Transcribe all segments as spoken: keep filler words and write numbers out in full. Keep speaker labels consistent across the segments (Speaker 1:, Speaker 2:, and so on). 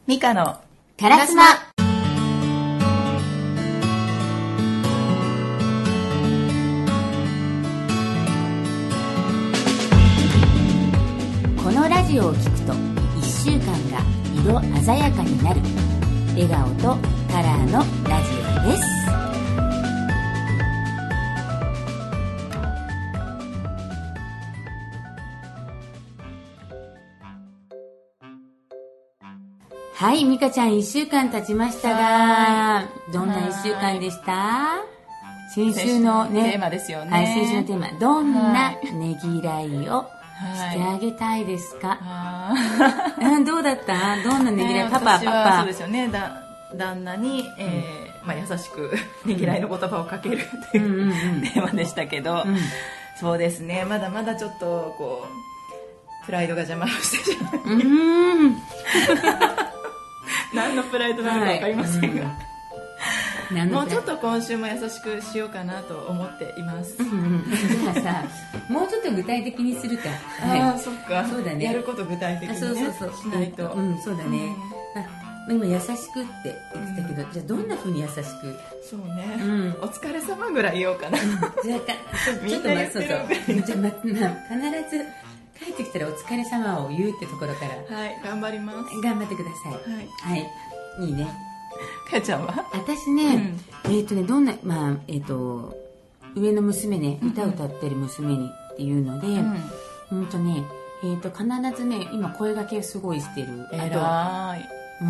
Speaker 1: ミカの
Speaker 2: カラスマ。このラジオを聞くといっしゅうかんが色鮮やかになる笑顔とカラーのラジオです。はい、ミカちゃんいっしゅうかん経ちましたが、どんないっしゅうかんでした？先週のね、
Speaker 1: テーマですよね。
Speaker 2: はい、先週のテーマ、どんなねぎらいをしてあげたいですか？はいうん、どうだった？どんなねぎらい、えー、パパ、パパ。
Speaker 1: そうですよね。だ旦那に、えーまあ、優しくねぎらいの言葉をかけるっていう、うんうんうん、テーマでしたけど、うん、そうですね。まだまだちょっとこうプライドが邪魔をしてしまう。うーん何のプライドなのか分かりませんが、はい、もうちょっと今週も優しくしようかなと思っています。うんうん、
Speaker 2: じゃあさ、もうちょっと具体的にするか。
Speaker 1: はい、ああ、そっか。
Speaker 2: そうだね。
Speaker 1: やること具体的に、ね、
Speaker 2: そうそうそう
Speaker 1: しないと。
Speaker 2: うん、そうだね。うん、今優しくって言ってたけど、うん、じゃあどんな風に優しく？
Speaker 1: そうね。うん、お疲れ様ぐらい言おうかな。うん、じゃあ
Speaker 2: ちょっと待って、そうそう。じゃあ必ず。帰ってきたらお疲れ様を言うってところから、
Speaker 1: はい、頑張ります。
Speaker 2: 頑張ってください。はい、はい、いいね。
Speaker 1: かやちゃんは？
Speaker 2: 私ね、うん、えっ、ー、とねどんなまあえっ、ー、と上の娘ね、歌歌ってる娘にっていうので、うんとねえっ、ー、と必ずね今声掛けすごいしてる。
Speaker 1: えらい。
Speaker 2: うん。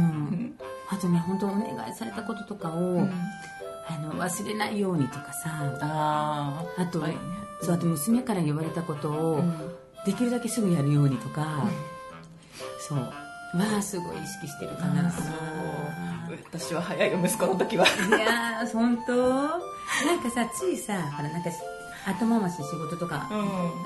Speaker 2: あとね本当お願いされたこととかを、うん、あの忘れないようにとかさ、ああと、はいね、そうあと娘から言われたことを。うんできるだけすぐやるようにとか、うん、そうまあすごい意識してるかな。そう
Speaker 1: 私は早いよ息子の時は。
Speaker 2: いやー本当なんかさついさほらなんか後回し仕事とか、うん、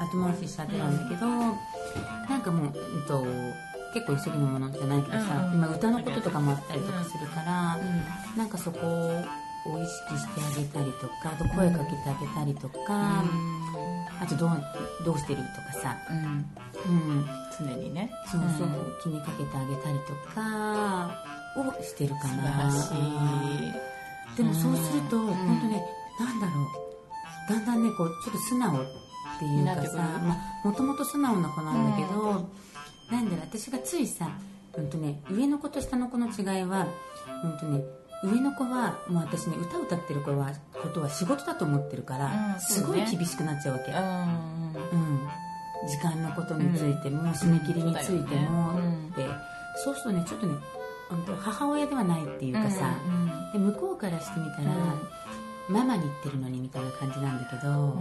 Speaker 2: 後回ししちゃってたんだけど、うん、なんかもう、うん、と結構急ぎのものじゃないけどさ、うん、今歌のこととかもあったりとかするから、うん、なんかそこを意識してあげたりとかあと声かけてあげたりとか、うん、あとどう、どうしてるとかさ、うん
Speaker 1: うん、常にね
Speaker 2: そうそう、うん、気にかけてあげたりとかをしてるかな。
Speaker 1: 素晴らしい。
Speaker 2: でもそうすると、うん、本当ねなんだろうだんだんねこうちょっと素直っていうかさもともと素直な子なんだけど、うん、なんだろう私がついさ、うんとね、上の子と下の子の違いは、うんとね上の子はもう私ね歌歌ってる子はことは仕事だと思ってるから、うん、すごい厳しくなっちゃうわけ、うんうん、時間のことについても、うん、締め切りについても、うん、ってそうするとねちょっとね母親ではないっていうかさ、うんうん、で向こうからしてみたら、うん、ママに言ってるのにみたいな感じなんだけど、うん、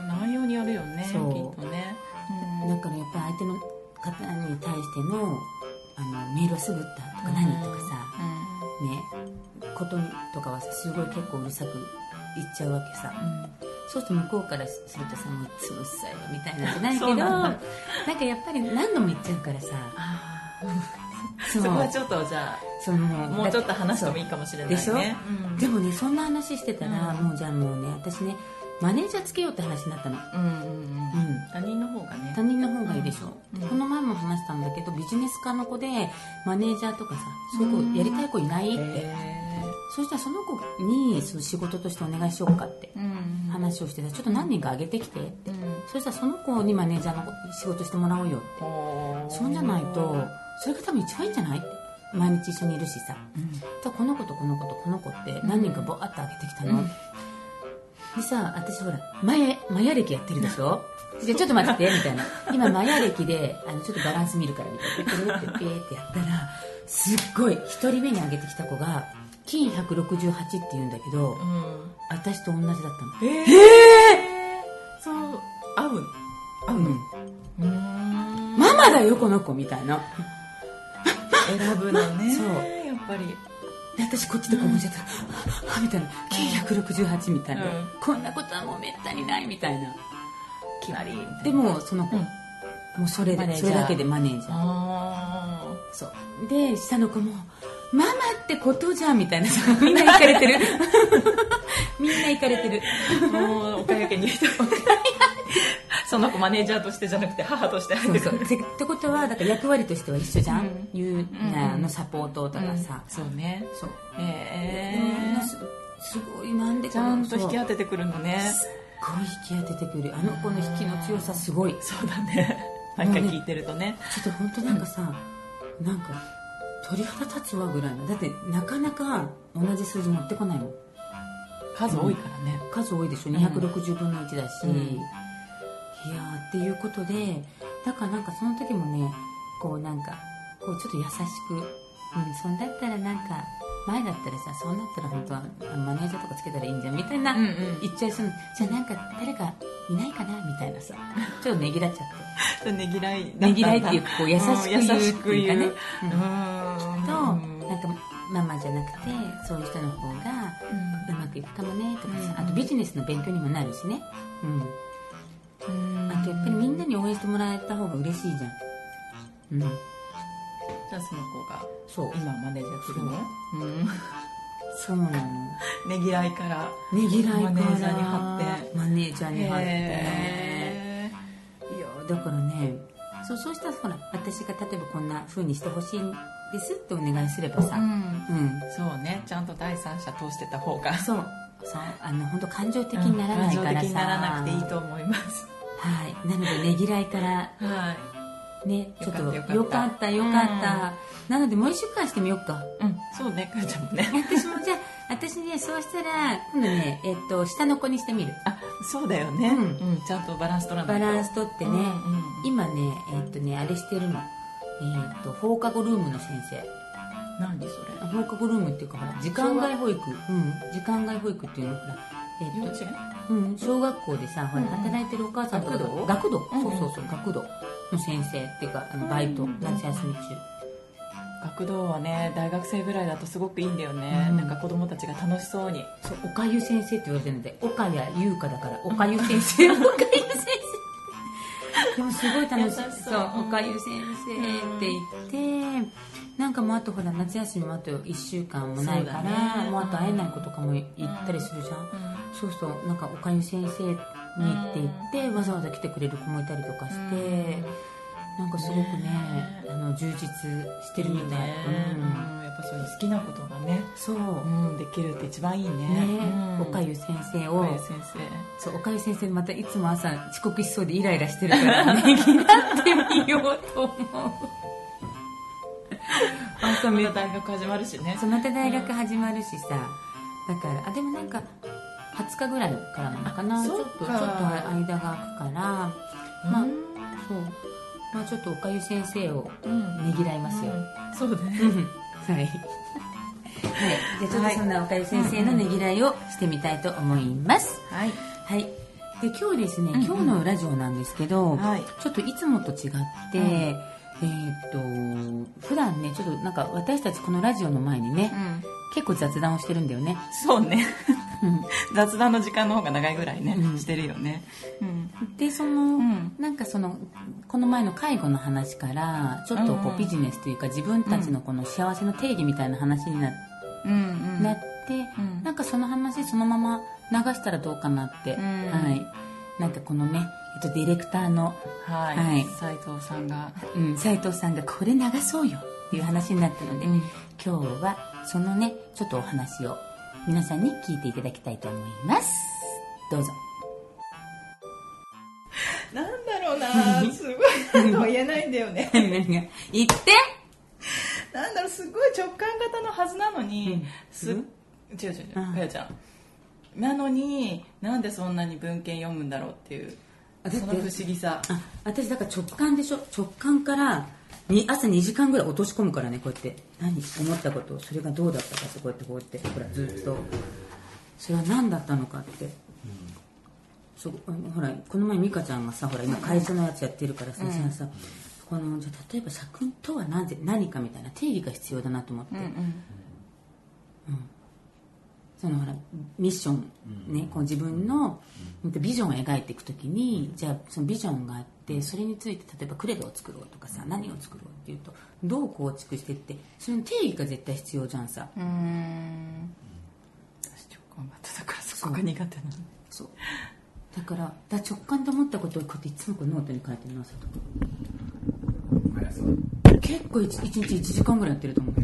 Speaker 1: 内容によるよね。そうきっとね、
Speaker 2: うん、なんかねやっぱり相手の方に対してのあのメールはすぐ打ったとか何とかさ、うん、ねこととかはさすごい結構うるさく言っちゃうわけさ、うん、そうすると向こうからするとさもういつもうっさいわみたいなんじゃないけどなんなんかやっぱり何度も言っちゃうからさ
Speaker 1: そこはちょっとじゃあそのもうちょっと話してもいいかもしれないね。
Speaker 2: でしょ、うん、でもねそんな話してたら、うん、もうじゃあもうね私ねマネージャーつけようって話になったの、うんうんうん、
Speaker 1: 他人の方がね
Speaker 2: 他人の方がいいでしょ、うん、この前も話したんだけどビジネス科の子でマネージャーとかさそういう子やりたい子いないって、そしたらその子にその仕事としてお願いしようかって話をしてた。ちょっと何人か挙げてきてって、うん、そしたらその子にマネージャーの仕事してもらおうよって。そんじゃないとそれが多分一番いいんじゃないって毎日一緒にいるしさ、うん、だこの子とこの子とこの子って何人かボーッと挙げてきたの、うん、でさ私ほらマヤ、マヤ歴やってるでしょでちょっと待ってみたいな今マヤ歴であのちょっとバランス見るからみたいなピーってピーってやったらすっごい一人目に挙げてきた子が金ひゃくろくじゅうはちって言うんだけど、うん、私と同じだったの。
Speaker 1: えー、えー、そう合う合うの、
Speaker 2: うん、ママだよこの子みたいな
Speaker 1: 選ぶのねそうやっぱり
Speaker 2: で私こっちでこう思っちゃった、うん、みたいな金ひゃくろくじゅうはちみたいな、うん、こんなことはもうめったにないみたいな
Speaker 1: 決まり
Speaker 2: でもその子、うん、もうそれでそれだけでマネージャーあそうで下の子もママってことじゃんみたいなみんなイカれてるみんなイカれてる
Speaker 1: もうおかやけにその子マネージャーとしてじゃなくて母として入ってくる。
Speaker 2: そうそう。ってことはだから役割としては一緒じゃん、うん、いうなのサポートとかさ、
Speaker 1: うん、そうね。
Speaker 2: そう
Speaker 1: へえー、
Speaker 2: す, すごいなんで
Speaker 1: ちゃんと引き当ててくるのね。
Speaker 2: すっごい引き当ててくる。あの子の引きの強さすごい。
Speaker 1: そうだね。毎回聞いてるとね、
Speaker 2: ちょっと本当なんかさ、うん、なんか鳥肌立つわぐらいの。だってなかなか同じ数字持ってこないもん。
Speaker 1: 数多いからね、
Speaker 2: うん、数多いでしょ。にひゃくろくじゅうぶんのいちだし、うん、いやーっていうことで、だからなんかその時もね、こうなんかこうちょっと優しく、うん、そんだったらなんか前だったらさ、そうなったら本当はマネージャーとかつけたらいいんじゃんみたいな、うんうん、言っちゃいそうな。じゃあなんか誰かいないかなみたいなさ、ちょっとねぎらっちゃって
Speaker 1: ねぎらい
Speaker 2: ねぎらいっていうかこう優しく言うっていうかね、
Speaker 1: うん、うん、
Speaker 2: となんかママじゃなくてそういう人の方がうまくいくかもねとかさ、うん、あとビジネスの勉強にもなるしね、うん、うん、あとやっぱりみんなに応援してもらえた方が嬉しいじゃん、うん、
Speaker 1: じゃあその子がそう今マネージャーするの、
Speaker 2: うん、そうなの。
Speaker 1: ねぎらいから
Speaker 2: ねぎらいから
Speaker 1: マネージャーに貼って
Speaker 2: マネージャーに貼って、いやだからね、そうそうしたらほら私が例えばこんな風にしてほしいんですってお願いすればさ、うん、うん、
Speaker 1: そうね、ちゃんと第三者通してた方が
Speaker 2: そうそう、あの本当感情的にならないからさ、うん、感情的にならなくていいと思います。はい、なのでねぎらいからはいね、ちょっとよかったよかった、うん、なのでもう一週間してみようか。
Speaker 1: うん、そうね、かよちゃんもね。
Speaker 2: 私もじゃあ私ね、そうしたら今度ね、えっと下の子にしてみる。
Speaker 1: あ、そうだよね、うんうん、ちゃんとバランス取らないと。
Speaker 2: バランス取ってね、うんうん、今ねえっとねあれしてるの、えっと放課後ルームの先生。
Speaker 1: 何それ？
Speaker 2: 放課後ルームっていうかほら時間外保育、うん、時間外保育っていうのほら、
Speaker 1: えっと
Speaker 2: うん、小学校でさ、ほら働いてるお母さんとか、学童、学童、そうそうそう、学童の先生っていうかあのバイト、夏休み中。
Speaker 1: 学童はね、大学生ぐらいだとすごくいいんだよね、うん、なんか子供たちが楽しそうに。
Speaker 2: そう、おかゆ先生って言われてるので、岡谷優香だからおかゆ先生。おかゆ先生でもすごい楽しそう。そう、おかゆ先生って言って、なんかもうあとほら夏休みもあといっしゅうかんもないから、ね、もうあと会えない子とかも行ったりするじゃん、うん、そうするとなんかおかゆ先生にって言ってわざわざ来てくれる子もいたりとかして、うん、なんかすごくね、ね、あの充実してるみたい。いいね、
Speaker 1: うん、やっぱそういう好きなことがね、
Speaker 2: そう、
Speaker 1: うん、できるって一番いいね。
Speaker 2: ね、うん、おかゆ先生を、
Speaker 1: おかゆ先生、
Speaker 2: そう、おかゆ先生またいつも朝遅刻しそうでイライラしてるからねぎらってみようと思う。
Speaker 1: また大学始まるしね。
Speaker 2: そう、また大学始まるしさ、うん、だからあでもなんかはつかぐらいからなのかな、ちょっとちょっと間が空くから、まあそう、まあちょっとおかゆ先生をねぎらいますよ、
Speaker 1: うん、そうだね、
Speaker 2: はいはい、じゃあちょっとそんなおかゆ先生のねぎらいをしてみたいと思います。はい、はい、で今日ですね、今日のラジオなんですけど、はい、ちょっといつもと違って、うんえー、っと普段ねちょっとなんか私たちこのラジオの前にね、うん、結構雑談をしてるんだよね。
Speaker 1: そうね雑談の時間の方が長いぐらいね、うん、してるよね、うん、
Speaker 2: でその、うん、なんかそのこの前の介護の話からちょっとこうビジネスというか自分たちのこの幸せの定義みたいな話にな,、うん、なって、うん、なんかその話そのまま流したらどうかなって、うん、はい、なんかこのねえっと、ディレクターの、
Speaker 1: はいはい、斉藤さんが、
Speaker 2: うん、斉藤さんがこれ流そうよっていう話になったので、うん、今日はそのねちょっとお話を皆さんに聞いていただきたいと思います。どうぞ。
Speaker 1: なんだろうなすごいもう言えないんだよね
Speaker 2: 何が言って
Speaker 1: なんだろう、すごい直感型のはずなのに、うん、す、うん、違う違う違う、かよちゃんなのになんでそんなに文献読むんだろうっていうその不思議さ。
Speaker 2: あ、私だから直感でしょ。直感からに朝にじかんぐらい落とし込むからね、こうやって何思ったことをそれがどうだったかってこうやってこうやってほらずっとそれは何だったのかって、うん、そうほらこの前美香ちゃんがさほら今会社のやつやってるからさ、うん、さこのじゃ例えば作品とは何で何かみたいな定義が必要だなと思って、うんうんうん、そのほらミッション、ね、こう自分のビジョンを描いていくときにじゃあそのビジョンがあってそれについて例えばクレドを作ろうとかさ何を作ろうっていうとどう構築していってその定義が絶対必要じゃんさ。うーん
Speaker 1: 私直感型だからそこが苦手なの。
Speaker 2: そうだから、だ直感で思ったことをこうやっていつもこうノートに書いてるの朝とか。結構いちにちいちじかんぐらいやってると思う。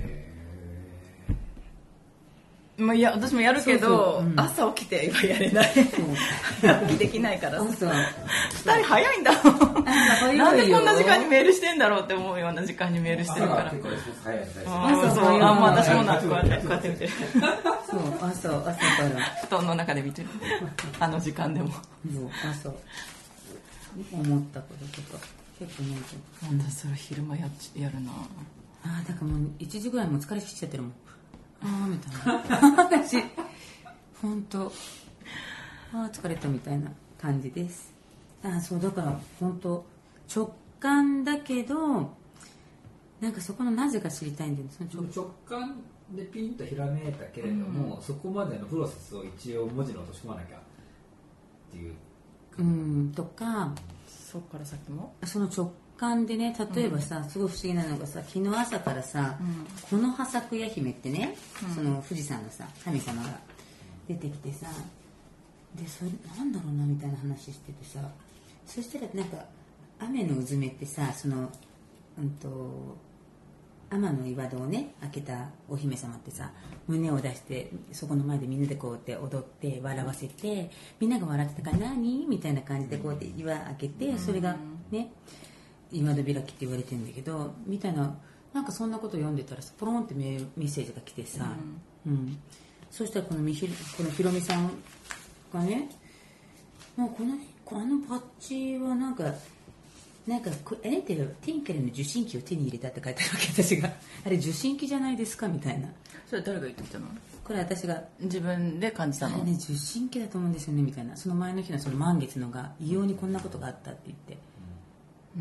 Speaker 1: まあ、いや私もやるけど、そうそう、うん、朝起きてはやれない。起きできないからさ。ふたり早いんだもん。なんでこんな時間にメールしてんだろうって思うような時間にメールしてるから。朝が結構早いですね。朝早い。あ、まあ私もなんかこうやってこうやって見てる。
Speaker 2: そう朝朝から
Speaker 1: 布団の中で見てる。あの時間でも。そう
Speaker 2: 朝思ったこととか結構ね。
Speaker 1: 私それ昼間ややるな。
Speaker 2: あだからもういちじぐらいも疲れきちゃってるもん。あーみたいな私本当あー疲れたみたいな感じです。あそうだから本当直感だけどなんかそこのなぜか知りたいんだよね。
Speaker 3: その 直, 直感でピンとひらめいたけれども、うん、そこまでのプロセスを一応文字に落とし込まなきゃっていう
Speaker 2: うんとか
Speaker 1: そこから先も
Speaker 2: その直感でね例えばさ、うん、すごい不思議なのがさ昨日朝からさ、うん、この葉咲夜姫ってね、うん、その富士山のさ神様が出てきてさでそれなんだろうなみたいな話しててさそしたらなんか雨のうずめってさそのうんと天の岩戸をね開けたお姫様ってさ胸を出してそこの前でみんなでこうやって踊って笑わせてみんなが笑ってたから何みたいな感じでこうやって岩開けてそれがね岩戸開きって言われてるんだけどみたいななんかそんなこと読んでたらポロンってメッセージが来てさ、うんうん、そしたらこのみひこのひろみさんがねもうこのあのパッチはなんかなんかあれってティンケルの受信機を手に入れたって書いてあるわけ私があれ受信機じゃないですかみたいな。
Speaker 1: それ誰が言ってきたの？
Speaker 2: これ私が
Speaker 1: 自分で感じたの？
Speaker 2: あれね受信機だと思うんですよねみたいな。その前の日のその満月のが異様にこんなことがあったって言って
Speaker 1: うん、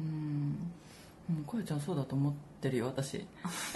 Speaker 1: うん、こえちゃんそうだと思ってるよ私で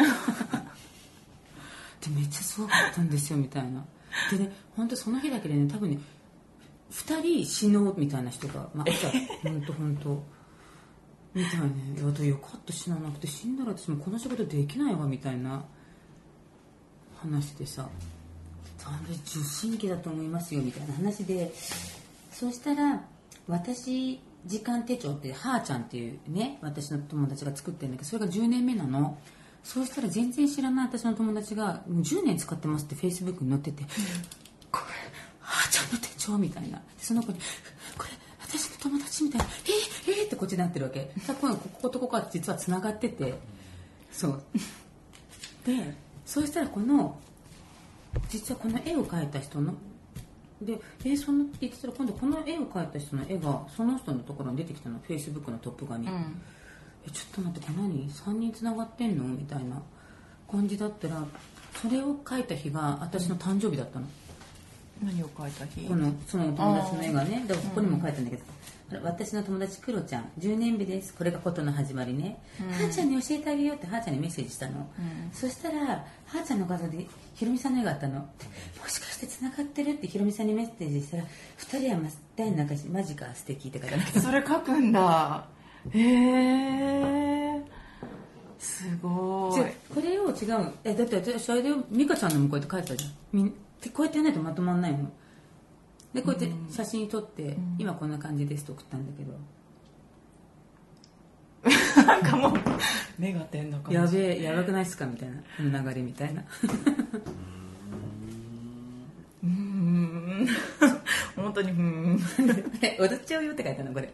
Speaker 2: めっちゃすごかったんですよみたいなでね本当その日だけでね多分ねふたり死のうみたいな人がまあ本当本当みたいねいやよかった死ななくて死んだら私もこの仕事できないわみたいな話でさあれ受信機だと思いますよみたいな話でそうしたら私時間手帳ってはーちゃんっていうね私の友達が作ってるんだけどそれがじゅうねんめなの。そうしたら全然知らない私の友達がじゅうねん使ってますってフェイスブックに載ってて、うん、これはーちゃんの手帳みたいなその子にこれ私の友達みたいなえー、えー、ってこっちになってるわけさこことここは実はつながっててそうでそうしたらこの実はこの絵を描いた人のでえー、その言ってたら今度この絵を描いた人の絵がその人のところに出てきたのフェイスブックのトップ画に、うん、えちょっと待ってこれ何さんにんつながってんのみたいな感じだったらそれを描いた日が私の誕生日だったの。
Speaker 1: 何を描いた日？
Speaker 2: このその友達の絵がねだからここにも描いたんだけど、うん、私の友達クロちゃんじゅうねんめですこれがことの始まりね、うん、はーちゃんに教えてあげようってはーちゃんにメッセージしたの、うん、そしたらはーちゃんの画像でひろみさんの絵があったの。もしかしてつながってるってひろみさんにメッセージしたらふたりは大の仲良しマジか素敵って書いてある。
Speaker 1: それ書くんだへえすごい。
Speaker 2: これを違うえだって私あれで美香ちゃんのもこうやって書いてたじゃんこうやってやらないとまとまんないのでこうやって写真撮って、うん、今こんな感じですと送ったんだけ
Speaker 1: どなんかもう目が点だかも
Speaker 2: やべえやばくないっすかみたいなこの流れみたいな
Speaker 1: うーん本当にうーん
Speaker 2: 踊っちゃうよって書いたのこれ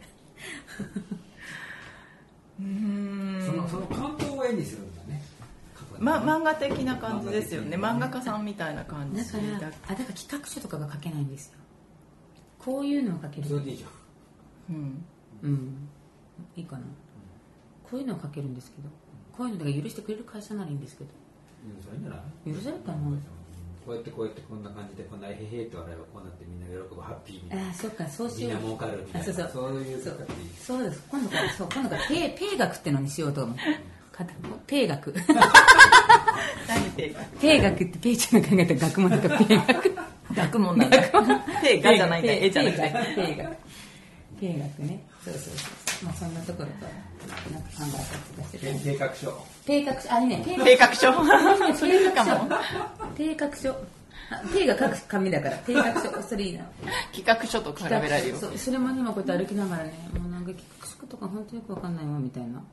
Speaker 1: うーん
Speaker 3: そのその感動を絵にするんだね。
Speaker 1: ま、漫画的な感じですよね。漫画家さんみたいな感じ
Speaker 2: だからあだから企画書とかが書けないんですよ。こういうのを書ける。
Speaker 3: それでいいじゃん。
Speaker 2: うんうんいいかな、うん、こういうのを書けるんですけどこういうのが許してくれる会社ならいいんですけど
Speaker 3: 許されんじゃない？
Speaker 2: 許されたの？
Speaker 3: こうやってこうやってこんな感じでこんなへへって笑えばこうなってみんな喜ぶハッピーみたいな。
Speaker 2: あそうかそうしよう。
Speaker 3: みんな儲かるみたいな。
Speaker 2: そうそう
Speaker 3: そういう
Speaker 2: そうそうです今度からそう今度からペイペイ学ってのにしようと思う。ペイ学
Speaker 1: 何ペイ学
Speaker 2: ペイ学ってペイちゃんが考えた学問だからペイ学
Speaker 1: 学問なんだペイ学じゃないんだ絵じゃなくて
Speaker 2: ペイ学ペイ学ねそうそうそうまあそんなところとなんか考えた気がする。
Speaker 3: 計画書
Speaker 2: 計画書あれね
Speaker 1: 計画書
Speaker 2: 計画書計画書あ手が書く紙だから手書書それいいな。
Speaker 1: 企画書と比べられるよ。
Speaker 2: そ, それも今こうやって歩きながらね、もうなんか企画書とか本当よくわかんないわみたいな、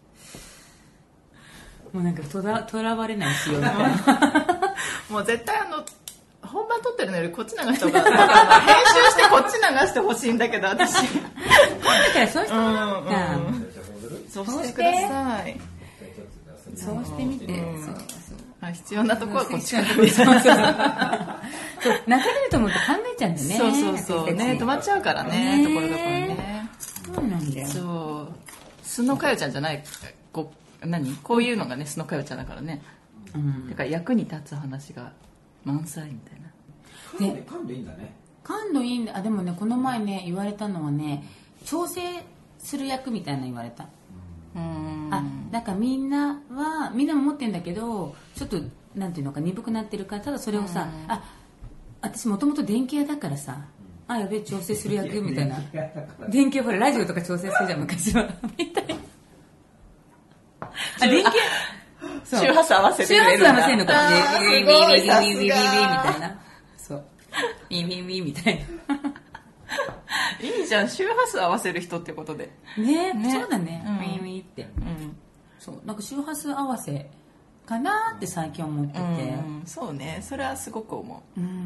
Speaker 2: もうなんかとらとらわれないしようみたいな
Speaker 1: もう絶対あの本番撮ってるのよりこっち流した方がなんか編集してこっち流してほしいんだけど私だ
Speaker 2: からそうしてもらおうか、
Speaker 1: うんうん、そうしてください。
Speaker 2: そうしてみて、うん、そうそう
Speaker 1: あ、必要なとこはこっちから
Speaker 2: そうそうそうそう泣かれると思って考えちゃうんだよね。
Speaker 1: そうそうそうね、止まっちゃうからね、
Speaker 2: ね
Speaker 1: ところどころね。
Speaker 2: そうなんだよ。
Speaker 1: そう素のかよちゃんじゃない、こう何こういうのがね素のかよちゃんだからね、うん、だから役に立つ話が満載みたいな。
Speaker 3: ね、感度いいんだね。
Speaker 2: 感度いいんだ。あ、でもねこの前ね言われたのはね、調整する役みたいなの言われた。うん、あ、だからみんなはみんなも持ってるんだけどちょっとなんていうのか鈍くなってるから、ただそれをさ、うん、あ、私もともと電気屋だからさ、あ、やべえ調整する役みたいな電気屋ほらラジオとか調整するじゃん昔はみたいなあ、電気屋
Speaker 1: 周波数合わせてくれるんだ。
Speaker 2: 周波数合わせるのかビビビビビビビビビみたいな、そうビビビみたいない
Speaker 1: いじゃん、周波数合わせる人ってことで
Speaker 2: ね, ねそうだね、
Speaker 1: うん、
Speaker 2: ウィンウィンって、うん、そうなんか周波数合わせかなって最近思ってて、
Speaker 1: うんうん、そうね、それはすごく思う。うん、うん、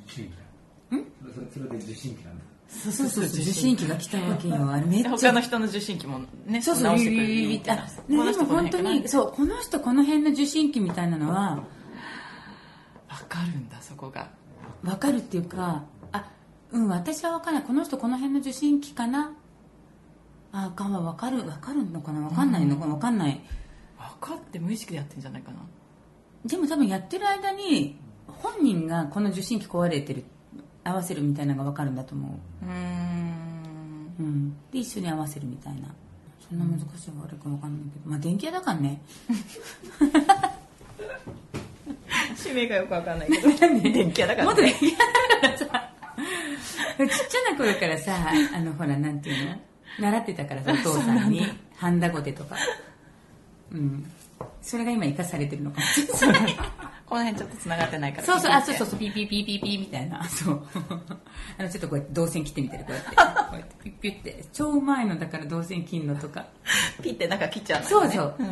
Speaker 3: それで受信機なんだ。
Speaker 2: そうそうそう、受信機が来たわけよ。あれめっちゃ
Speaker 1: 他の人の受信機もね、
Speaker 2: そうそう直してくれるみたいな。でも本当にそう、この人この辺の受信機みたいなのは
Speaker 1: わかるんだ、そこが
Speaker 2: わかるっていうか、あ、うん、私はわかんない、この人この辺の受信機かな、あ、かはわかる、わかるのかな、わかんないのかな、わかんない、
Speaker 1: 分かって無意識でやってるんじゃないかな。
Speaker 2: でも多分やってる間に本人がこの受信機壊れてる、合わせるみたいなのが分かるんだと思う。うーん、うん、で一緒に合わせるみたいな。そんな難しいか悪いか分かんないけど、まあ電気屋だからね
Speaker 1: 使命がよく分かんないけど電気屋だからね。
Speaker 2: もっと電気屋だからさちっちゃな頃からさ、あのほらなんていうの習ってたからさ、お父さんにハンダゴテとか、うん、それが今生かされてるのかもしれない
Speaker 1: この辺ちょっとつながってないから。
Speaker 2: そうそう、あ、そうそうそう、ピーピーピーピーピーみたいな、そうあのちょっとこうやって導線切ってみたり、こうやってこうやってピッピッって超うまいのだから、導線切るのとか
Speaker 1: ピッてなんか切っちゃうの、ね、
Speaker 2: そうそう、うん、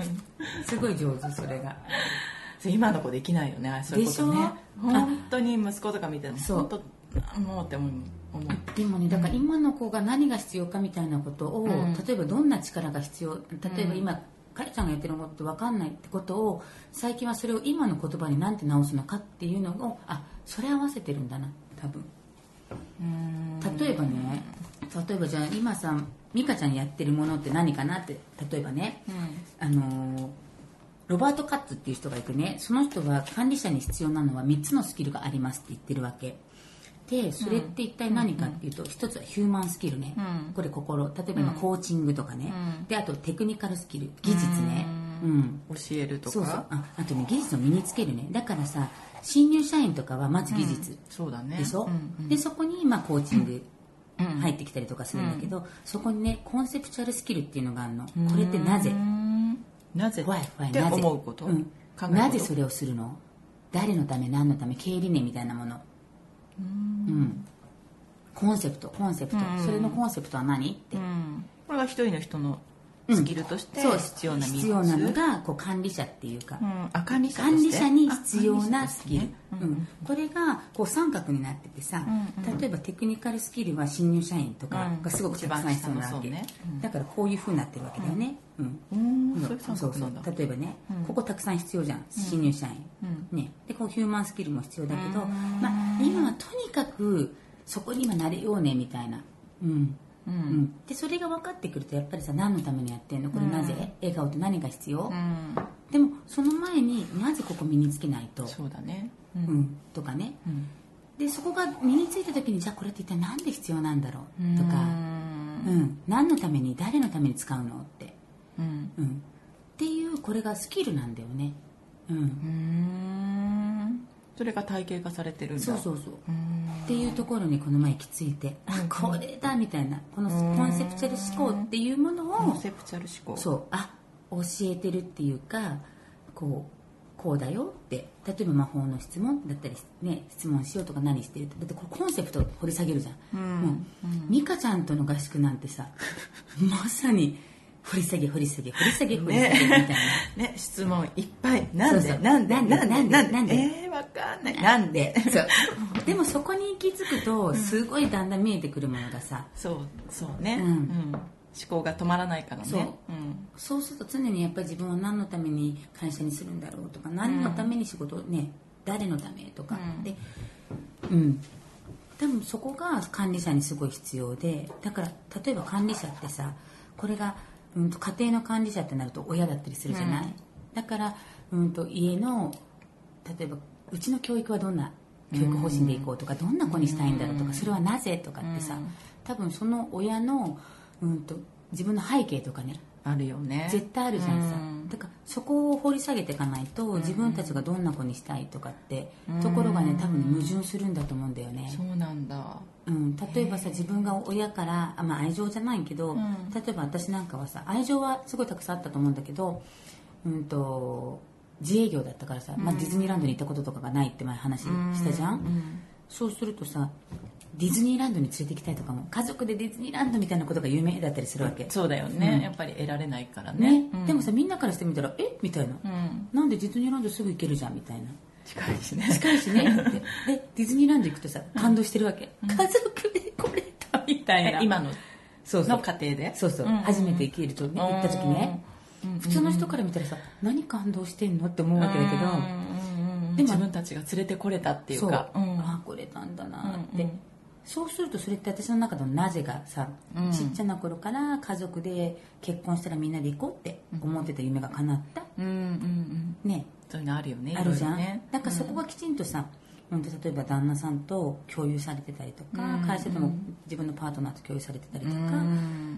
Speaker 2: すごい上手、それが
Speaker 1: 今の子できないよね、そういうことね。本当に息子とか見てるの、そう本当もうって思う。
Speaker 2: でもね、だから今の子が何が必要かみたいなことを、うん、例えばどんな力が必要、例えば今、うん、かやちゃんがやってることって分かんないってことを、最近はそれを今の言葉に何て直すのかっていうのを、あ、それ合わせてるんだな、多分。うーん、例えばね、例えばじゃあ今さ、美香ちゃんやってるものって何かなって、例えばね、うん、あのロバート・カッツっていう人がいてね、その人は管理者に必要なのはみっつのスキルがありますって言ってるわけで、それって一体何かっていうと、一、うん、つはヒューマンスキルね、うん、これ心、例えば今コーチングとかね、うん、であとテクニカルスキル、技術ね、うん、
Speaker 1: 教えるとか、
Speaker 2: そうそう、 あ, あとね技術を身につけるね。だからさ、新入社員とかはまず技術、うん、
Speaker 1: そうだね、
Speaker 2: でしょ、うんうん、でそこにまあコーチング入ってきたりとかするんだけど、うん、そこにねコンセプチュアルスキルっていうのがあるの。これってなぜ、
Speaker 1: なぜ
Speaker 2: 怖い怖い、
Speaker 1: って思うこと、うん、
Speaker 2: 考えること、なぜそれをするの、誰のため何のため、経営理念みたいなもの、うん、うん、コンセプトコンセプト、うん、それのコンセプトは何って、うん、
Speaker 1: これが一人の人のスキルとして必要な、
Speaker 2: うん、必要なのがこう管理者っていうか、
Speaker 1: うん、あ、管理者
Speaker 2: 管理者に必要なスキル、ね、うんうん、これがこう三角になっててさ、うんうん、例えばテクニカルスキルは新入社員とかがすごくたくさん必要なわけ、うんね、うん、だからこういう風になってるわけだよね、うんうん、そうそうそう、例えばね、うん、ここたくさん必要じゃん、新入社員、うん、ね、でこうヒューマンスキルも必要だけど、まあ、今はとにかくそこに今なれようねみたいな、うんうんうん、でそれが分かってくるとやっぱりさ、何のためにやってんのこれ、なぜ、うん、笑顔って何が必要、うん、でもその前にまずここ身につけないと、
Speaker 1: そうだね、
Speaker 2: うんうん、とかね、うん、でそこが身についた時に、じゃあこれって一体何で必要なんだろうとか、うんうん、何のために誰のために使うのって、うんうん、っていうこれがスキルなんだよね、うん、うーん、
Speaker 1: それが体系化されてるんだ。
Speaker 2: そうそうそう、っていうところにこの前行き着いて、あ、これだみたいな、このコンセプチュアル思考っていうものを、
Speaker 1: コンセプチュアル思考、
Speaker 2: そう、あ、教えてるっていうか、こうこうだよって、例えば魔法の質問だったり、ね、質問しようとか何してるだってこれコンセプトを掘り下げるじゃん、うんもう、うん、美香ちゃんとの合宿なんてさまさに掘り下げ掘り下げ掘り下げ掘り下げみたいな、ね
Speaker 1: ね、質問いっぱいなんでそうそうなんでなんでなんでなんでえー、わかんないなんで
Speaker 2: そうでもそこに行き着くとすごいだんだん見えてくるものがさ、
Speaker 1: うん、そうそうね、うんうん、思考が止まらないからね。
Speaker 2: そう、うん、そうすると常にやっぱり自分は何のために会社にするんだろうとか、何のために仕事をね、うん、誰のためとか、うん、で、うん、多分そこが管理者にすごい必要で、だから例えば管理者ってさ、これが、うん、と家庭の管理者ってなると親だったりするじゃない、うん、だから、うん、と家の例えばうちの教育はどんな教育方針でいこうとか、どんな子にしたいんだろうとか、それはなぜとかってさ、多分その親のうんと自分の背景とかね
Speaker 1: あるよね、
Speaker 2: 絶対あるじゃんさ、うん、だからそこを掘り下げていかないと、自分たちがどんな子にしたいとかって、うん、ところがね多分ね矛盾するんだと思うんだよね。
Speaker 1: そうなんだ、
Speaker 2: うん、例えばさ自分が親からあ、まあ、愛情じゃないけど、うん、例えば私なんかはさ愛情はすごいたくさんあったと思うんだけど、うんと自営業だったからさ、まあ、ディズニーランドに行ったこととかがないって前話したじゃん、うんうん、そうするとさディズニーランドに連れて行きたいとかも、家族でディズニーランドみたいなことが有名だったりするわけ。
Speaker 1: そうだよね、うん、やっぱり得られないから ね,
Speaker 2: ね、うん、でもさみんなからしてみたらえみたいな、うん、なんでディズニーランドすぐ行けるじゃんみたいな、
Speaker 1: 近いしね
Speaker 2: 近いしねってでディズニーランド行くとさ感動してるわけ、うん、家族で来れたみたいな、
Speaker 1: 今の
Speaker 2: そうそう
Speaker 1: の家庭で
Speaker 2: そうそう、うんうん、初めて生きると、ね、行った時ね、うんうん、普通の人から見たらさ何感動してんのって思うわけだけど、うんうんうん、
Speaker 1: でも自分たちが連れてこれたっていうか、
Speaker 2: そう、うん、あ来れたんだなって、うんうん、そうするとそれって私の中のなぜがさ、うん、ちっちゃな頃から家族で結婚したらみんなで行こうって思ってた夢が叶った、うんうんうん、ね、
Speaker 1: そういうのあるよね、
Speaker 2: あるじゃん、ね、だからそこがきちんとさ、うん、例えば旦那さんと共有されてたりとか、うん、会社でも自分のパートナーと共有されてたりとか、うん、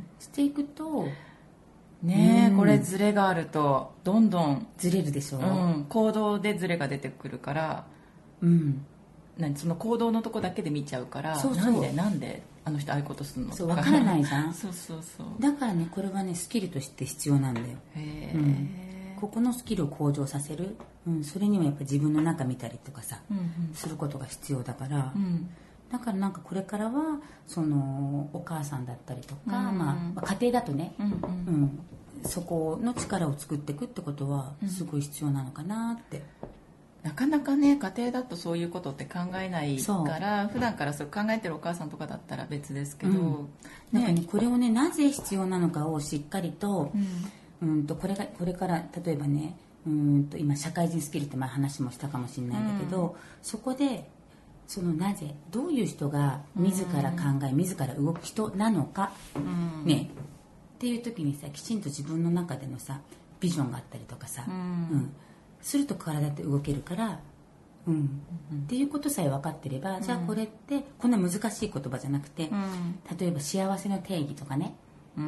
Speaker 2: していくと
Speaker 1: ねえ、うん、これズレがあるとどんどん
Speaker 2: ずれるでしょ、うん、
Speaker 1: 行動でズレが出てくるから、うん、何その行動のとこだけで見ちゃうから、そうそうなんでなんであの人ああいうことするの
Speaker 2: そう分からないじゃん
Speaker 1: そうそうそう
Speaker 2: だからねこれはねスキルとして必要なんだよ。へえ、うん、ここのスキルを向上させる、うん、それにもやっぱ自分の中見たりとかさ、うんうん、することが必要だから、うん、だからなんかこれからはそのお母さんだったりとか、うんうんまあ、家庭だとね、うんうんうん、そこの力を作っていくってことはすごい必要なのかなって、
Speaker 1: うん、なかなかね家庭だとそういうことって考えないから普段からそう考えてるお母さんとかだったら別ですけど、うん
Speaker 2: ね、なんかねこれをねなぜ必要なのかをしっかりと、うんうんとこれがこれから例えばねうんと今社会人スキルって前話もしたかもしれないんだけど、うん、そこでそのなぜどういう人が自ら考え、うん、自ら動く人なのか、うん、ねっていう時にさきちんと自分の中でのさビジョンがあったりとかさ、うんうん、すると体って動けるから、うんうん、っていうことさえ分かってれば、うん、じゃあこれってこんな難しい言葉じゃなくて、うん、例えば幸せの定義とかねうん、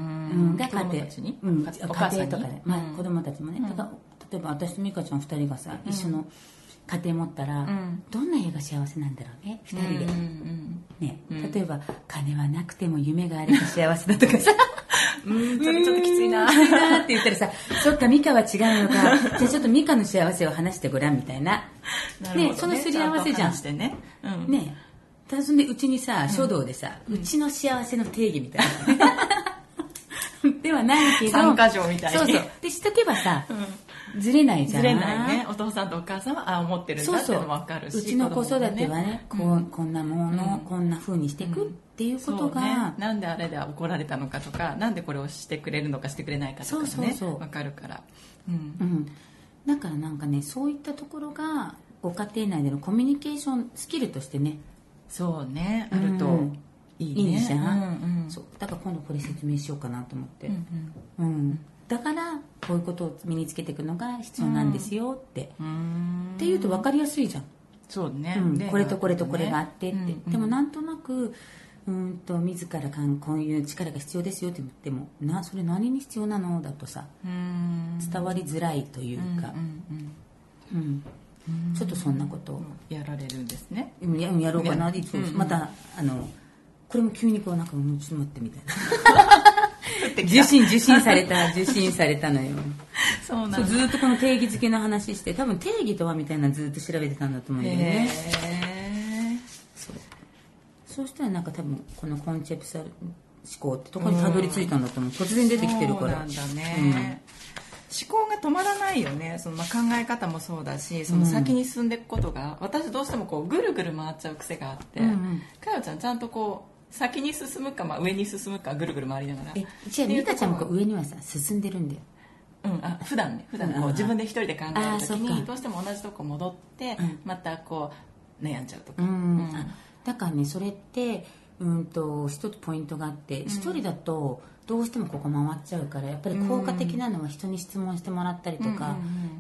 Speaker 2: が家庭、うん、家庭とかで、まあ、子供たちもね、うん、だから例えば私と美香ちゃんふたりがさ、うん、一緒の家庭持ったら、うん、どんな家が幸せなんだろうねふたりで、うんうんねうん、例えば金はなくても夢があれば幸せだとかさ
Speaker 1: うんちょっとちょっときついな
Speaker 2: って言ったらさそっか美香は違うのかじゃあちょっと美香の幸せを話してごらんみたいななるほど、ね、そのすり合わせじゃん
Speaker 1: してね、うん、
Speaker 2: ねただそんでうちにさ書道でさ、うん、うちの幸せの定義みたいなではないけど
Speaker 1: 参加条みたいに
Speaker 2: そうそうでしとけばさ、うん、ずれないじゃん
Speaker 1: ずれないねお父さんとお母さんはああ思ってるんだっていうのも分かるし
Speaker 2: うちの子育てはね、うん、こ, うこんなもの、うん、こんな風にしていくっていうことが、うんね、
Speaker 1: なんであれで怒られたのかとかなんでこれをしてくれるのかしてくれないかとかねそうそうそう分かるから、
Speaker 2: うんうん、だからなんかねそういったところがご家庭内でのコミュニケーションスキルとしてね
Speaker 1: そうねあると、うんいいね、
Speaker 2: いいじゃん、うんうん、そうだから今度これ説明しようかなと思って、うんうんうん、だからこういうことを身につけていくのが必要なんですよって、うん、っていうと分かりやすいじゃん
Speaker 1: そうね、
Speaker 2: うん、これとこれとこれがあってって、うんうん、でもなんとなくうんと自らかんこういう力が必要ですよって言ってもなそれ何に必要なのだとさうん伝わりづらいというか、うんうんうんうん、ちょっとそんなことを
Speaker 1: やられるんですね
Speaker 2: や, やろうかな、ねうんうん、またあのこれも急にこうなんかもうちょっと待ってみたいな受信受信された受信されたのよ。
Speaker 1: そうなんだ。
Speaker 2: そうずっとこの定義づけの話して、多分定義とはみたいなのずっと調べてたんだと思うんだよね。へそうそうしたらなんか多分このコンセプチュアル思考ってとこにたどり着いたんだと思う。突然出てきてるから。そうなんだね、
Speaker 1: うん、思考が止まらないよね。そのまあ考え方もそうだし、その先に進んでいくことが、うん、私どうしてもこうぐるぐる回っちゃう癖があって、うんうん、かよちゃんちゃんとこう先に進むか、まあ、上に進むかぐるぐる回りながら。
Speaker 2: えじゃあ美香ちゃんも上にはさ進んでるんだよ。
Speaker 1: うん、あ普段ね普段こう自分で一人で考える時にどうしても同じとこ戻って、うん、またこう悩んじゃうとか、うんうん、
Speaker 2: だからねそれってうんと一つポイントがあって、一、うん、人だとどうしてもここ回っちゃうから、やっぱり効果的なのは人に質問してもらったりとか、うんうんうん、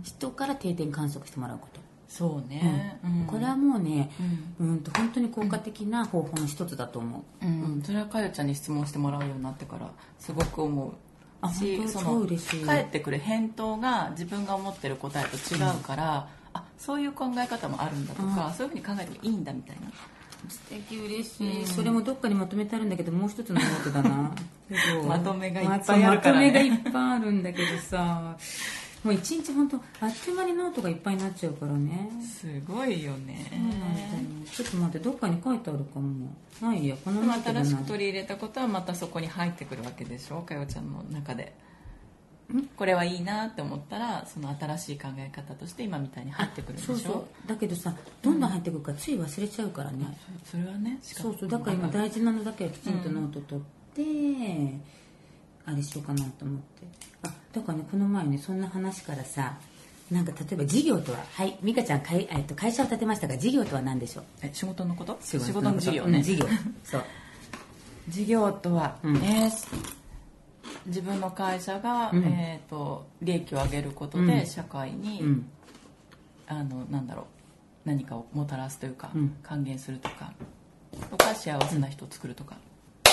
Speaker 2: 人から定点観測してもらうこと。
Speaker 1: そうね、
Speaker 2: うんうん、これはもうね、うん、うんと本当に効果的な方法の一つだと思う、
Speaker 1: うんうん、それはかよちゃんに質問してもらうようになってからすごく思う。
Speaker 2: あしその
Speaker 1: 返ってくる返答が自分が思ってる答えと違うから、うん、あそういう考え方もあるんだとか、うん、そういうふうに考えてもいいんだみたいな。
Speaker 2: 素敵嬉しい、うん、それもどっかにまとめてあるんだけどもう一つのノートだな
Speaker 1: まとめがいっぱいあるからね。
Speaker 2: まとめがいっぱいあるんだけどさもう一日本当あっという間にノートがいっぱいになっちゃうからね。
Speaker 1: すごいよね。
Speaker 2: そうなんだよ。ちょっと待ってどっかに書いてあるかも。ないやこのノート
Speaker 1: 新しく取り入れたことはまたそこに入ってくるわけでしょかよちゃんの中で。んこれはいいなって思ったらその新しい考え方として今みたいに入ってくるんでしょ。そうそう
Speaker 2: だけどさどんどん入ってくるからつい忘れちゃうからね、うん、
Speaker 1: それはね
Speaker 2: そうそうだから今大事なのだけはきちんとノート取って、うん、あれしようかなと思って。あだからねこの前ねそんな話からさなんか例えば事業とははい美香ちゃん会、えっと、会社を立てましたが事業とは何でしょう。
Speaker 1: え仕事のこと
Speaker 2: 仕事のこと
Speaker 1: 仕事の事業ね、
Speaker 2: うん、事業そう
Speaker 1: 事業とは、うんえー、自分の会社が、うんえー、と利益を上げることで、うん、社会に、うん、あのなんだろう何かをもたらすというか、うん、還元するとかとか幸せな人を作るとか、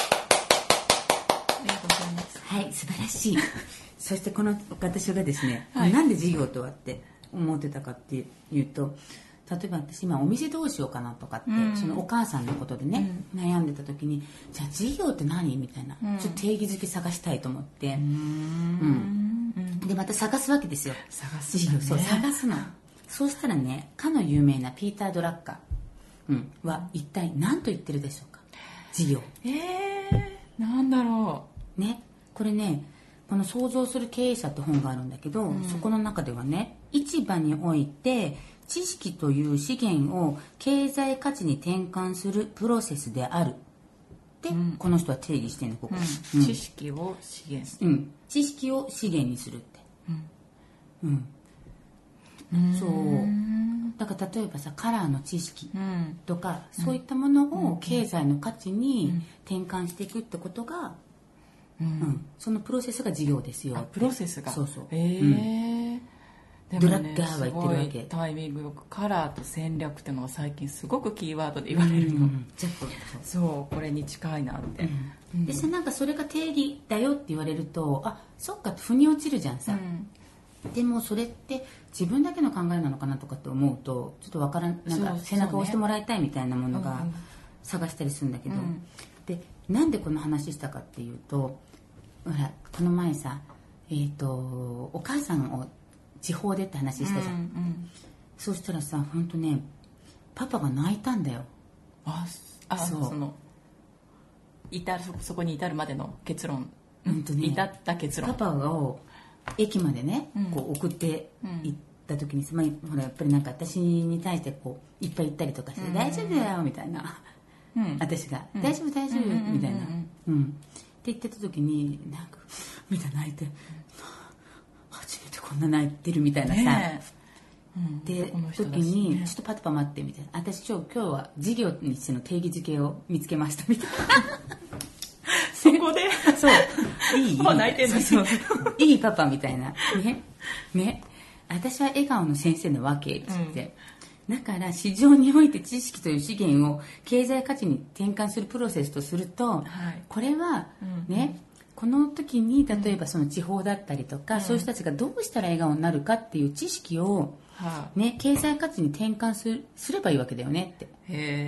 Speaker 1: ありがとうございます。
Speaker 2: はい素晴らしいそしてこの私がですね、はい、なんで事業とはって思ってたかっていうと例えば私今お店どうしようかなとかって、うん、そのお母さんのことでね、うん、悩んでた時にじゃあ事業って何みたいな、うん、ちょっと定義づけ探したいと思って、うんうん、でまた探すわけですよ。
Speaker 1: 探す、
Speaker 2: ね、そう探すの。そうしたらねかの有名なピーター・ドラッカー、うん、は一体何と言ってるでしょうか。事業
Speaker 1: えー、なんだろ
Speaker 2: うね。これねこの創造する経営者って本があるんだけど、うん、そこの中ではね市場において知識という資源を経済価値に転換するプロセスであるって、うん、この人は定義してるのここ、
Speaker 1: うんうん、知識を資源、
Speaker 2: うん、知識を資源にするって、うんうん、そうだから例えばさカラーの知識とか、うん、そういったものを経済の価値に転換していくってことが、うんうん、そのプロセスが事業ですよ。
Speaker 1: プロセスが
Speaker 2: そうそう、
Speaker 1: えーうん
Speaker 2: でもね、ドラッガーは言ってるわけ。
Speaker 1: すごいタイミングよくカラーと戦略っていうのが最近すごくキーワードで言われるの、うん、
Speaker 2: ちょっと
Speaker 1: そうこれに近いなって、うん
Speaker 2: うん、でさなんかそれが定義だよって言われるとあそっかって腑に落ちるじゃんさ、うん、でもそれって自分だけの考えなのかなとかって思うとちょっとわからんなんか背中を押してもらいたいみたいなものが探したりするんだけど、うん、でなんでこの話したかっていうとほらこの前さえーとお母さんを地方でって話したじゃん、うんうん、そうしたらさ本当ねパパが泣いたんだよ。
Speaker 1: ああそうその至る そ, そこに至るまでの結論、うんとね、至った結論
Speaker 2: パパを駅までね、うん、こう送って行った時に、うんまあ、ほらやっぱりなんか私に対してこういっぱい言ったりとかして、うん、大丈夫だよみたいな、うん、私が、うん、大丈夫大丈夫、うん、みたいな、うんうん、って言ってた時になんかみんな泣いて初めてこんな泣いてるみたいなさ、ねうん、で、ね、時にちょっとパパ待ってみたいな私今日今日は事業にしての定義づけを見つけましたみたいな
Speaker 1: そこで
Speaker 2: そういい
Speaker 1: もう泣いてんの
Speaker 2: そうそういいパパみたいなねね私は笑顔の先生のわけっつって、うん、だから市場において知識という資源を経済価値に転換するプロセスとすると、はい、これはね、うんこの時に例えばその地方だったりとか、うん、そういう人たちがどうしたら笑顔になるかっていう知識を、ね、経済価値に転換する、すればいいわけだよねって。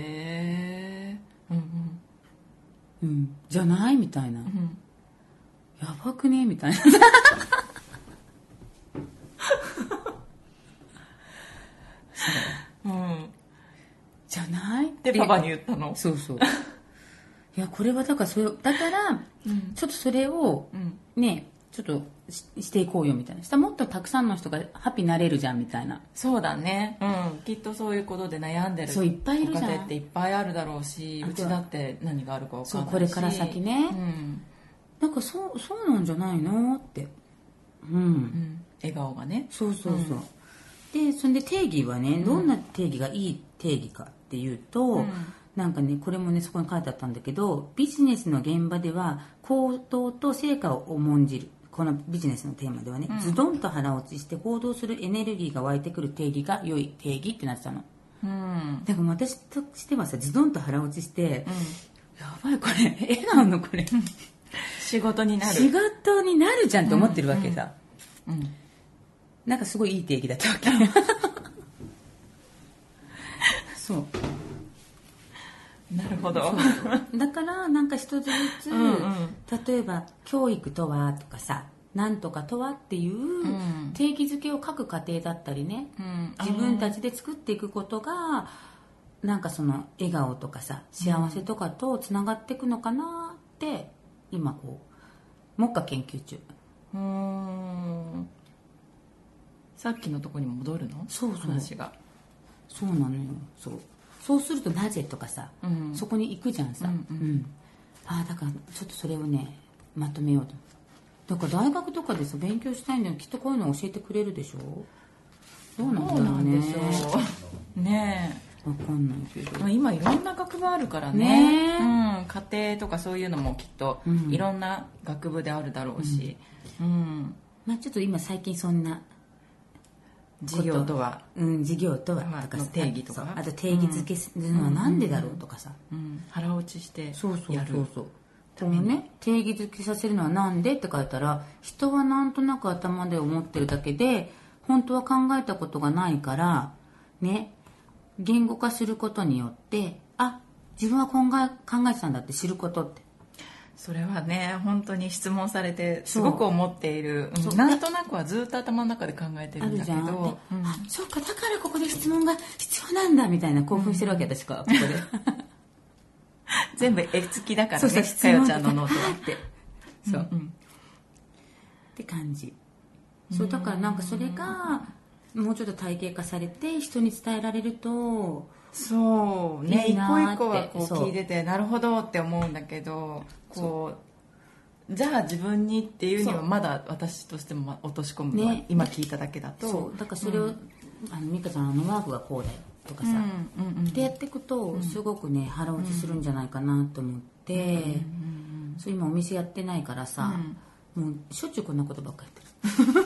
Speaker 1: へー、うんうん
Speaker 2: うん、じゃないみたいな、うん、 やばくねみたいな
Speaker 1: うん、
Speaker 2: じゃない
Speaker 1: ってパパに言ったの。
Speaker 2: そうそういやこれはだからそれだから、うん、ちょっとそれを、うん、ねちょっと し, していこうよみたいなしたらもっとたくさんの人がハッピーになれるじゃんみたいな。
Speaker 1: そうだね、うん、きっとそういうことで悩んでる
Speaker 2: そういっぱいいるじゃん。
Speaker 1: ご家庭っていっぱいあるだろうし、うちだって何があるか分かんないし、そう
Speaker 2: これから先ね、
Speaker 1: うん、
Speaker 2: なんかそうそうなんじゃないのって、うんうん、
Speaker 1: 笑顔がね。
Speaker 2: そうそうそう、うん、でそれで定義はねどんな定義がいい定義かっていうと、うん、なんかねこれもねそこに書いてあったんだけど、ビジネスの現場では行動と成果を重んじる、このビジネスのテーマではね、うん、ズドンと腹落ちして行動するエネルギーが湧いてくる定義が良い定義ってなってたの、うん、だから私としてはさズドンと腹落ちして、うん、やばいこれ笑顔のこれ
Speaker 1: 仕事になる
Speaker 2: 仕事になるじゃんって思ってるわけさ、うんうんうん、なんかすごいいい定義だったわけそう
Speaker 1: なるほど
Speaker 2: だからなんか一つずつ、うんうん、例えば教育とはとかさなんとかとはっていう定義づけを書く過程だったりね、うん、自分たちで作っていくことがなんかその笑顔とかさ幸せとかとつながっていくのかなって今こう目下研究中。うーん
Speaker 1: さっきのとこに戻るの？
Speaker 2: そうそう
Speaker 1: 話が
Speaker 2: そうなのよ。そうそうするとなぜとかさ、うん、そこに行くじゃんさ、うんうんうん、あだからちょっとそれをねまとめようと。だから大学とかでさ勉強したいんだよ、きっとこういうの教えてくれるでしょ。どうなんだろうね。
Speaker 1: ね
Speaker 2: えわかんないけど
Speaker 1: 今いろんな学部あるからね、うん、家庭とかそういうのもきっといろんな学部であるだろうし、うんうん、
Speaker 2: まあちょっと今最近そんな
Speaker 1: 事業とは、
Speaker 2: うん、事業とはとか
Speaker 1: 定義とか、
Speaker 2: あと定義づけするのはなんでだろうとかさ、
Speaker 1: うんうんうん、腹落ちしてやる。
Speaker 2: そうそうそうそうこのね定義づけさせるのはなんでって書いたら、人はなんとなく頭で思ってるだけで本当は考えたことがないからね、言語化することによってあ自分は考え、考えてたんだって知ることって。
Speaker 1: それはね本当に質問されてすごく思っている、うん、なんとなくはずっと頭の中で考えてるんだけど、
Speaker 2: うん、あそうかだからここで質問が必要なんだみたいな興奮してるわけ、うん、私かここで
Speaker 1: 全部絵付きだからねかよちゃんのノートはって
Speaker 2: そう、うんうん、って感じ。そうだからなんかそれがもうちょっと体系化されて人に伝えられると
Speaker 1: そうね、一個一個はこう聞いててなるほどって思うんだけど、こうじゃあ自分にっていうにはまだ私としても落とし込むのは今聞いただけだと、ね、
Speaker 2: そうだからそれを、うん、あの美香ちゃんあのマークがこうだよとかさ、うんうんうん、でやっていくとすごくね腹落ちするんじゃないかなと思って、うんうんうん、そう今お店やってないからさ、うん、もうしょっちゅうこんなことばっかりやってる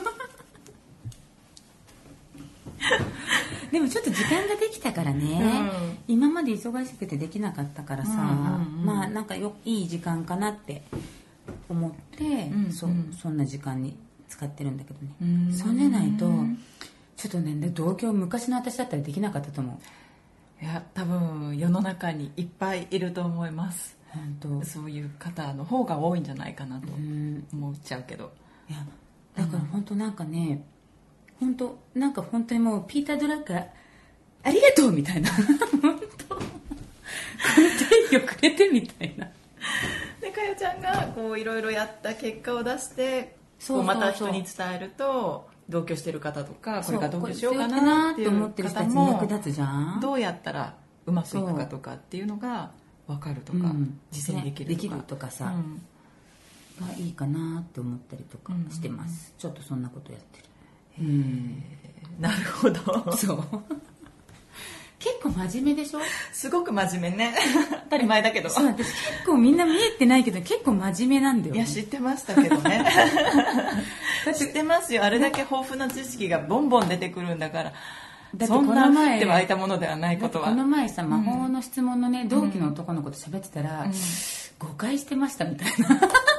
Speaker 2: でもちょっと時間ができたからね、うん、今まで忙しくてできなかったからさ、うんうんうん、まあなんかよいい時間かなって思って、うんうん、そ, そんな時間に使ってるんだけどね、うん、そうじゃないとちょっとね同居昔の私だったらできなかったと思
Speaker 1: う。いや多分世の中にいっぱいいると思います。
Speaker 2: 本当
Speaker 1: そういう方の方が多いんじゃないかなと思っちゃうけど、
Speaker 2: いやだから本当なんかね、本当なんか本当にもうピーター・ドラッカーありがとうみたいな本当この定義をくれてみたいな
Speaker 1: でかよちゃんがこういろいろやった結果を出してこうまた人に伝えると同居してる方とかこれから同居しようかなっていう方も
Speaker 2: 役立つじゃん。
Speaker 1: どうやったらうまくいくかとかっていうのが分かるとか、うん、実践できるとか、ね、できる
Speaker 2: とかさ、うん、がいいかなって思ったりとかしてます、うん、ちょっとそんなことやってる。
Speaker 1: へーなるほど。
Speaker 2: そう結構真面目でしょ。
Speaker 1: すごく真面目ね当たり前だけど。
Speaker 2: そう私結構みんな見えてないけど結構真面目なんだよ、ね、
Speaker 1: いや知ってましたけどね知ってますよ。あれだけ豊富な知識がボンボン出てくるんだから。だってこの前そんな降って湧いたものではないことは。
Speaker 2: この前さ魔法の質問のね、うん、同期の男の子と喋ってたら、うん、誤解してましたみたいなやっ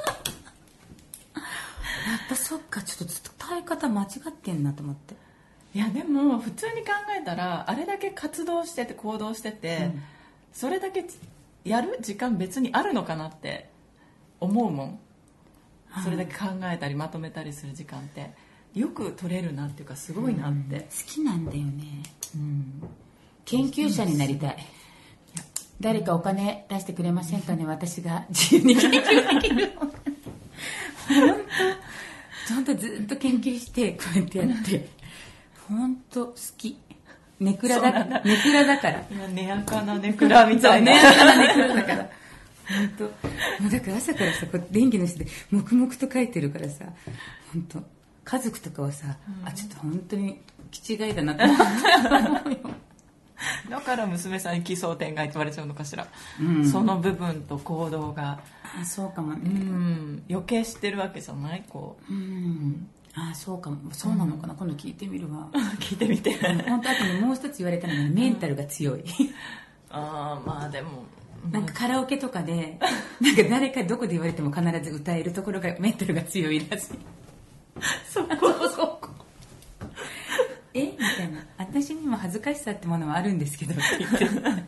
Speaker 2: ぱそっかちょっと伝え方間違ってんなと思って。
Speaker 1: いやでも普通に考えたらあれだけ活動してて行動してて、うん、それだけやる時間別にあるのかなって思うもん。 それだけ考えたりまとめたりする時間ってよく取れるなっていうか、すごいなって、うん、好
Speaker 2: きなんだよね、うん、研究者になりたい。誰かお金出してくれませんかね、私が自由に研究できる本当本当ずっと研究してこうやってやって本当好き。ネクラだからネクラだから
Speaker 1: 今ネアカなネクラみたいな
Speaker 2: ネアカなネクラだから本当もうだから朝からさ、こう電気の下で黙々と書いてるからさ、本当家族とかはさ、うん、あちょっと本当に気違いだなと思うよ。
Speaker 1: だから娘さんに奇想天外って言われちゃうのかしら、うん、その部分と行動が。
Speaker 2: あそうかもね、
Speaker 1: うん、余計知ってるわけじゃないこう、うん、
Speaker 2: あそうかも、そうなのかな、うん、今度聞いてみるわ。
Speaker 1: 聞いてみて。
Speaker 2: 本当あとね、もう一つ言われたのがメンタルが強い、うん、
Speaker 1: ああまあでも
Speaker 2: なんかカラオケとかでなんか誰かどこで言われても必ず歌えるところがメンタルが強いらしい。
Speaker 1: そこそこ
Speaker 2: えみたいな、私にも恥ずかしさってものはあるんですけどって言ってカラ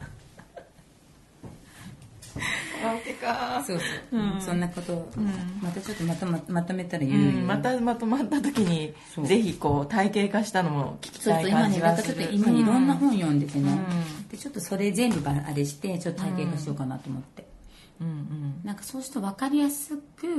Speaker 1: オケか。
Speaker 2: そうそう、うん、そんなことを、うん、またちょっとまと ま, まとめたら言うよ、うん、
Speaker 1: またまとまった時にぜひこう体系化したのも聞きたい感じがする。
Speaker 2: そうそう、今ね、今いろんな本読んでてね、うん、でちょっとそれ全部あれしてちょっと体系化しようかなと思って、うんうん、なんかそうすると分かりやすく、うん、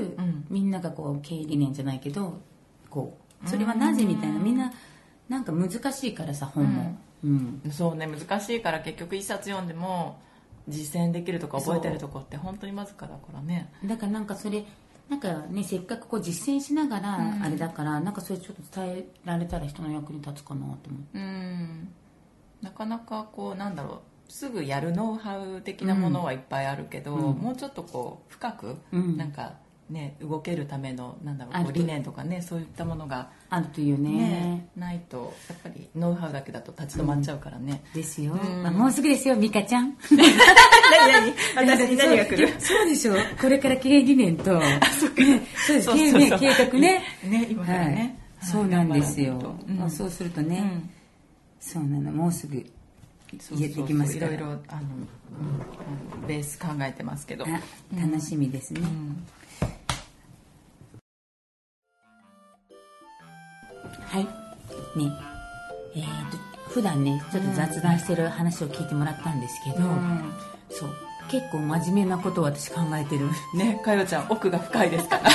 Speaker 2: みんながこう経営理念じゃないけどこうそれはなぜみたいな、みんななんか難しいからさ本も、
Speaker 1: うんうん、そうね、難しいから結局一冊読んでも実践できるとか覚えてるとこって本当にわずかだからね。
Speaker 2: だからなんかそれなんかね、せっかくこう実践しながらあれだから、うん、なんかそれちょっと伝えられたら人の役に立つかなと思って、うん、
Speaker 1: なかなかこうなんだろう、すぐやるノウハウ的なものはいっぱいあるけど、うん、もうちょっとこう深く、うん、なんかね、動けるためのなんだろう、こう理念とかね、そういったものが
Speaker 2: あるという ね,
Speaker 1: ねないとやっぱりノウハウだけだと立ち止まっちゃうからね、
Speaker 2: うん、ですよ、うんまあ、もうすぐですよミカちゃん
Speaker 1: 何何私に何が来る。
Speaker 2: そうでしょ、これから経営理念とそうです経営ね計画ね
Speaker 1: ね今からね、
Speaker 2: はい、そうなんですよ、うん、そうするとね、うん、そうなの、もうすぐ言えてきますから、
Speaker 1: いろいろあの、うん、ベース考えてますけど、
Speaker 2: 楽しみですね、うんはいねえー、と普段ねちょっと雑談してる話を聞いてもらったんですけど、うん、そう結構真面目なことを私考えてる
Speaker 1: ね。かよちゃん奥が深いですからこ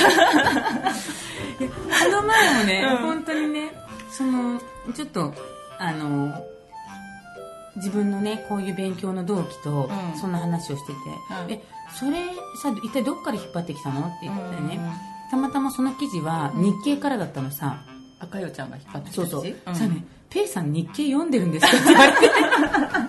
Speaker 2: の前もね、うん、本当にねそのちょっとあの自分のねこういう勉強の動機とそんな話をしてて、うん、えそれさ一体どっから引っ張ってきたのって言ってね、うん、たまたまその記事は日経からだったのさ、
Speaker 1: あかよちゃんが引っ張ってきた
Speaker 2: そうそう、うん、さあね、ペイさん日経読んでるんですかって言われてえちょっと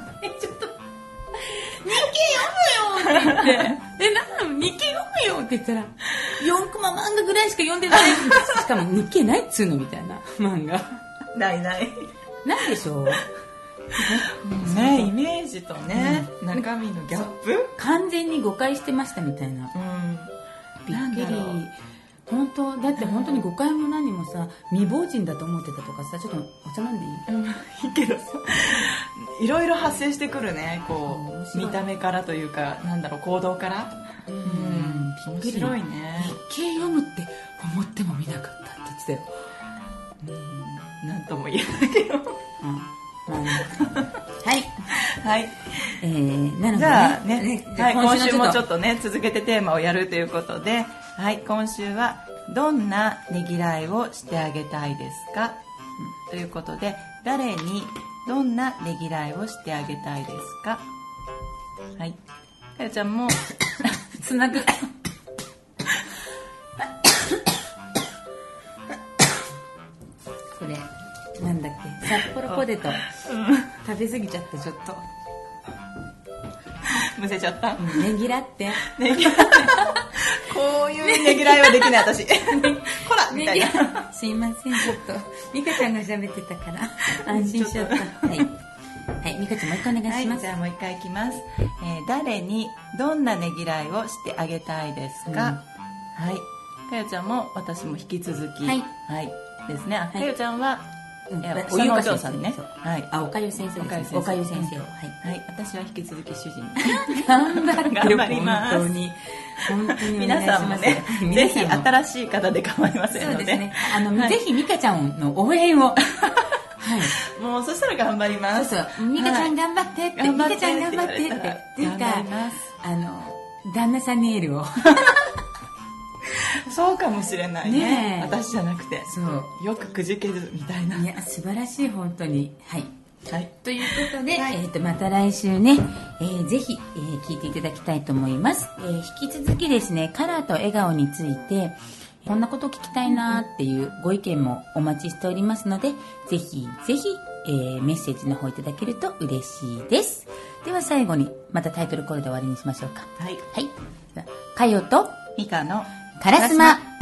Speaker 2: 日経読むよって言ってえなんなの日経読むよって言ったらよんコマ漫画ぐらいしか読んでないしかも日経ないっつうのみたいな漫画
Speaker 1: ないない
Speaker 2: ないでしょ
Speaker 1: ね、イメージとね、うん、中身のギャップ
Speaker 2: 完全に誤解してましたみたいな、うん、びっくり。本当だって本当に誤解も何もさ未亡人だと思ってたとかさ、ちょっとお茶飲んでいい？
Speaker 1: うん、いいけどさいろいろ発生してくるね、こう見た目からというかなんだろう行動から、うん、うん、面白いね。
Speaker 2: 日経読むって思っても見なかったって言ってたよ。
Speaker 1: うん、なんとも言えないけど、うん
Speaker 2: まあね、はい
Speaker 1: はい、
Speaker 2: えー、なので、ね、
Speaker 1: じゃあね、ねはい、今週もちょっとね続けてテーマをやるということで、はい、今週はどんなねぎらいをしてあげたいですか、うん、ということで誰にどんなねぎらいをしてあげたいですか。はい、かよちゃんも
Speaker 2: つなぐこれなんだっけ、札幌ポテト、うん、食べ過ぎちゃってちょっと
Speaker 1: むせちゃった、
Speaker 2: うん、ねぎらって
Speaker 1: ねぎらってこういうねぎらいはできない私こらみたいな
Speaker 2: すいません、ちょっとミカちゃんが喋ってたから安心しちゃったはい、はい、ミカちゃんもう一回お願いします、
Speaker 1: はい、じゃあもう一回いきます、えー、誰にどんなねぎらいをしてあげたいですか、うん、はい、かよちゃんも私も引き続き、
Speaker 2: はい、
Speaker 1: はい、ですね。かよちゃんは
Speaker 2: うん、
Speaker 1: おゆか先生ね。
Speaker 2: はい。あ、おかゆ先生ですね。おかゆ先生を。はい。
Speaker 1: はい。私は引き続き主人。
Speaker 2: 頑張って
Speaker 1: 頑張ります。
Speaker 2: 本当に。本当に
Speaker 1: 皆さんもね、ぜひ新しい方で構いませんので。そうですね。
Speaker 2: あの、ぜひミカちゃんの応援を。はい。
Speaker 1: もうそしたら頑張ります。
Speaker 2: そうそう。ミカちゃん頑張ってって。ミカちゃん頑張ってって。っていうか、あの、旦那さんにエールを。
Speaker 1: そうかもしれないね。私じゃなくて。
Speaker 2: そう。
Speaker 1: よくくじけるみたいな。
Speaker 2: いや、素晴らしい、本当に。はい。
Speaker 1: はい。
Speaker 2: ということで、はい、えっと、また来週ね、えー、ぜひ、えー、聞いていただきたいと思います。えー、引き続きですね、カラーと笑顔について、こんなことを聞きたいなっていうご意見もお待ちしておりますので、ぜひぜひ、えー、メッセージの方いただけると嬉しいです。では最後に、またタイトルコールで終わりにしましょうか。
Speaker 1: はい。
Speaker 2: はい。かよと、
Speaker 1: ミカの、
Speaker 2: カラスマ。